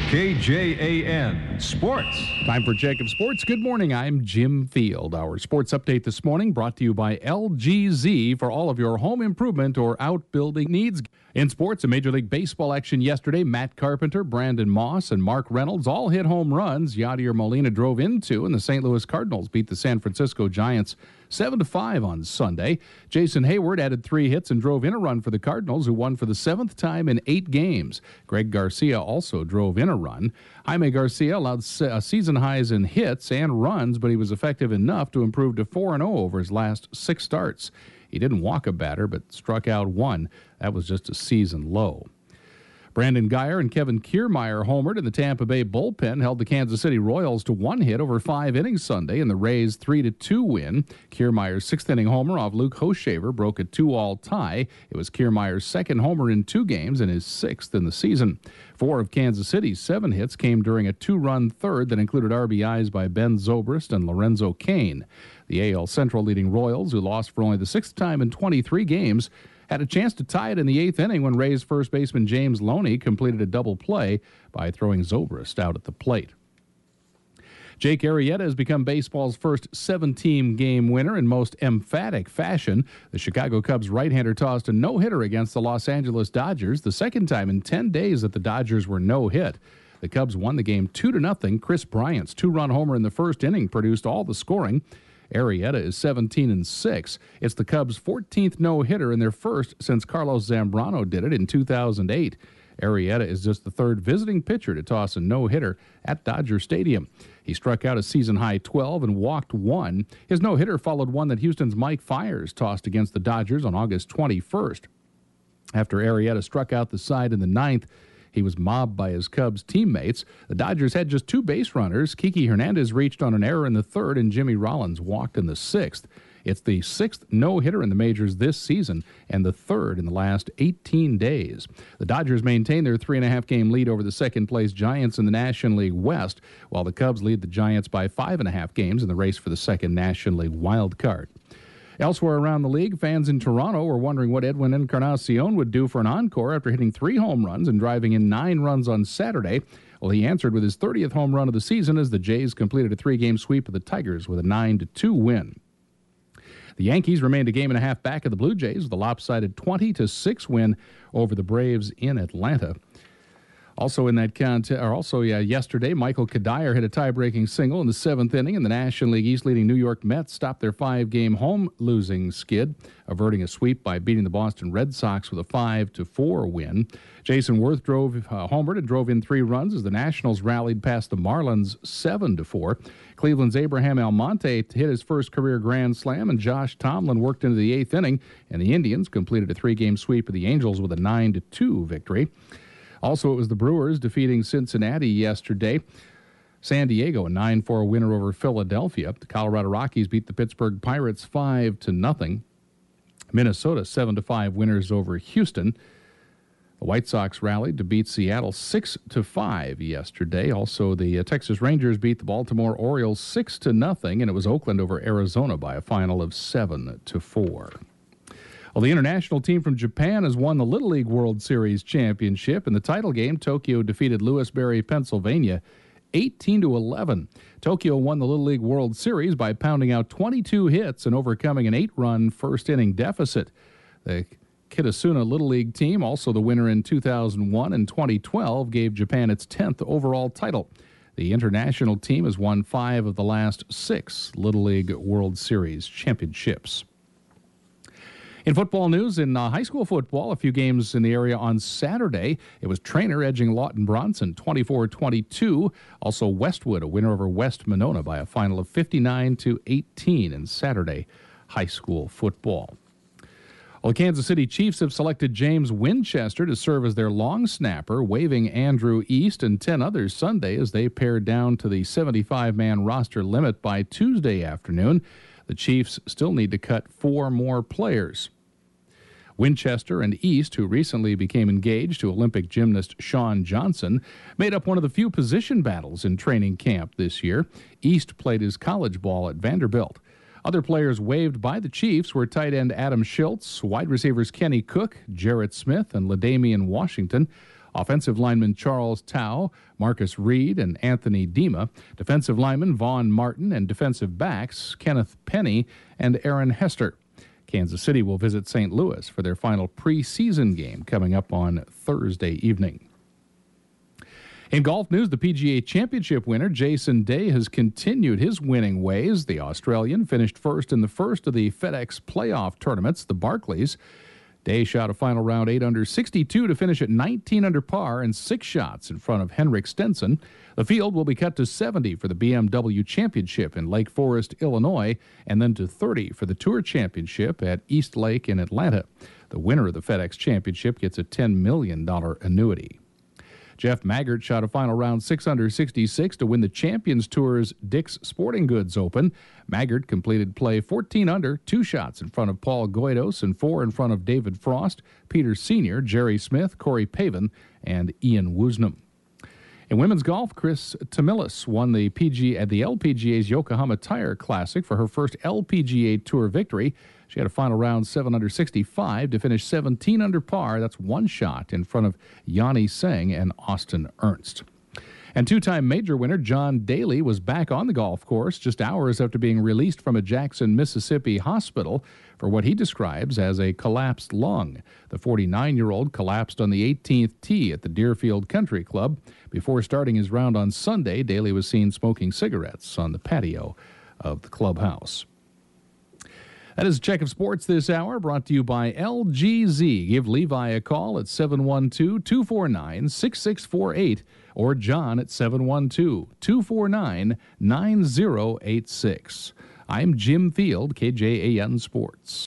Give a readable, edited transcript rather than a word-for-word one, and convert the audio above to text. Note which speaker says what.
Speaker 1: KJAN Sports.
Speaker 2: Time for Jacob Sports. Good morning. I'm Jim Field. Our sports update this morning brought to you by LGZ for all of your home improvement or outbuilding needs. In sports, a Major League Baseball action yesterday, Matt Carpenter, Brandon Moss, and Mark Reynolds all hit home runs. Yadier Molina drove in two, and the St. Louis Cardinals beat the San Francisco Giants 7-5 on Sunday. Jason Hayward added 3 hits and drove in a run for the Cardinals, who won for the 7th time in 8 games. Greg Garcia also drove in a run. Jaime Garcia allowed season highs in hits and runs, but he was effective enough to improve to 4-0 over his last 6 starts. He didn't walk a batter, but struck out 1. That was just a season low. Brandon Guyer and Kevin Kiermaier homered, and the Tampa Bay bullpen held the Kansas City Royals to 1 hit over 5 innings Sunday in the Rays' 3-2 win. Kiermaier's 6th-inning homer off Luke Hochevar broke a 2-all tie. It was Kiermaier's 2nd homer in 2 games and his 6th in the season. 4 of Kansas City's 7 hits came during a 2-run third that included RBIs by Ben Zobrist and Lorenzo Cain. The AL Central leading Royals, who lost for only the 6th time in 23 games, had a chance to tie it in the 8th inning when Rays first baseman James Loney completed a double play by throwing Zobrist out at the plate. Jake Arrieta has become baseball's first 7-team game winner in most emphatic fashion. The Chicago Cubs right-hander tossed a no-hitter against the Los Angeles Dodgers, the 2nd time in 10 days that the Dodgers were no-hit. The Cubs won the game 2-0. Chris Bryant's 2-run homer in the first inning produced all the scoring. Arrieta is 17-6. It's the Cubs' 14th no-hitter and their first since Carlos Zambrano did it in 2008. Arrieta is just the 3rd visiting pitcher to toss a no-hitter at Dodger Stadium. He struck out a season-high 12 and walked 1. His no-hitter followed one that Houston's Mike Fiers tossed against the Dodgers on August 21st. After Arrieta struck out the side in the 9th, he was mobbed by his Cubs teammates. The Dodgers had just 2 base runners. Kiki Hernandez reached on an error in the 3rd, and Jimmy Rollins walked in the 6th. It's the 6th no-hitter in the majors this season and the 3rd in the last 18 days. The Dodgers maintain their 3.5-game lead over the second-place Giants in the National League West, while the Cubs lead the Giants by 5.5 games in the race for the 2nd National League wild card. Elsewhere around the league, fans in Toronto were wondering what Edwin Encarnacion would do for an encore after hitting 3 home runs and driving in 9 runs on Saturday. Well, he answered with his 30th home run of the season as the Jays completed a 3-game sweep of the Tigers with a 9-2 win. The Yankees remained a game and a half back of the Blue Jays with a lopsided 20-6 win over the Braves in Atlanta. Also in that yesterday, Michael Kadire hit a tie-breaking single in the 7th inning, and the National League East leading New York Mets stopped their 5-game home losing skid, averting a sweep by beating the Boston Red Sox with a 5-4 win. Jason Worth homered and drove in 3 runs as the Nationals rallied past the Marlins 7-4. Cleveland's Abraham Almonte hit his first career grand slam, and Josh Tomlin worked into the 8th inning, and the Indians completed a 3-game sweep of the Angels with a 9-2 victory. Also, it was the Brewers defeating Cincinnati yesterday. San Diego, a 9-4 winner over Philadelphia. The Colorado Rockies beat the Pittsburgh Pirates 5-0. Minnesota, 7-5 winners over Houston. The White Sox rallied to beat Seattle 6-5 yesterday. Also, the Texas Rangers beat the Baltimore Orioles 6-0, and it was Oakland over Arizona by a final of 7-4. Well, the international team from Japan has won the Little League World Series championship. In the title game, Tokyo defeated Lewisberry, Pennsylvania, 18-11. Tokyo won the Little League World Series by pounding out 22 hits and overcoming an 8-run first-inning deficit. The Kitasuna Little League team, also the winner in 2001 and 2012, gave Japan its 10th overall title. The international team has won 5 of the last 6 Little League World Series championships. In football news, in high school football, a few games in the area on Saturday. It was Trainer edging Lawton Bronson 24-22. Also Westwood, a winner over West Monona by a final of 59-18 in Saturday high school football. Well, the Kansas City Chiefs have selected James Winchester to serve as their long snapper, waiving Andrew East and 10 others Sunday as they pared down to the 75-man roster limit by Tuesday afternoon. The Chiefs still need to cut 4 more players. Winchester and East, who recently became engaged to Olympic gymnast Shawn Johnson, made up one of the few position battles in training camp this year. East played his college ball at Vanderbilt. Other players waived by the Chiefs were tight end Adam Schultz, wide receivers Kenny Cook, Jarrett Smith, and LaDamian Washington. Offensive lineman Charles Tao, Marcus Reed, and Anthony Dima. Defensive lineman Vaughn Martin, and defensive backs Kenneth Penny and Aaron Hester. Kansas City will visit St. Louis for their final preseason game coming up on Thursday evening. In golf news, the PGA Championship winner Jason Day has continued his winning ways. The Australian finished first in the first of the FedEx playoff tournaments, the Barclays. Day shot a final round 8 under 62 to finish at 19 under par and 6 shots in front of Henrik Stenson. The field will be cut to 70 for the BMW Championship in Lake Forest, Illinois, and then to 30 for the Tour Championship at East Lake in Atlanta. The winner of the FedEx Championship gets a $10 million annuity. Jeff Maggart shot a final round 6 under 66 to win the Champions Tour's Dick's Sporting Goods Open. Maggart completed play 14 under, 2 shots in front of Paul Goydos and 4 in front of David Frost, Peter Sr., Jerry Smith, Corey Pavin, and Ian Woosnam. In women's golf, Chris Tamilis won the LPGA's Yokohama Tire Classic for her first LPGA Tour victory. She had a final round 7 under 65 to finish 17 under par. That's 1 shot in front of Yanni Seng and Austin Ernst. And 2-time major winner John Daly was back on the golf course just hours after being released from a Jackson, Mississippi hospital for what he describes as a collapsed lung. The 49-year-old collapsed on the 18th tee at the Deerfield Country Club. Before starting his round on Sunday, Daly was seen smoking cigarettes on the patio of the clubhouse. That is a check of sports this hour, brought to you by LGZ. Give Levi a call at 712-249-6648 or John at 712-249-9086. I'm Jim Field, KJAN Sports.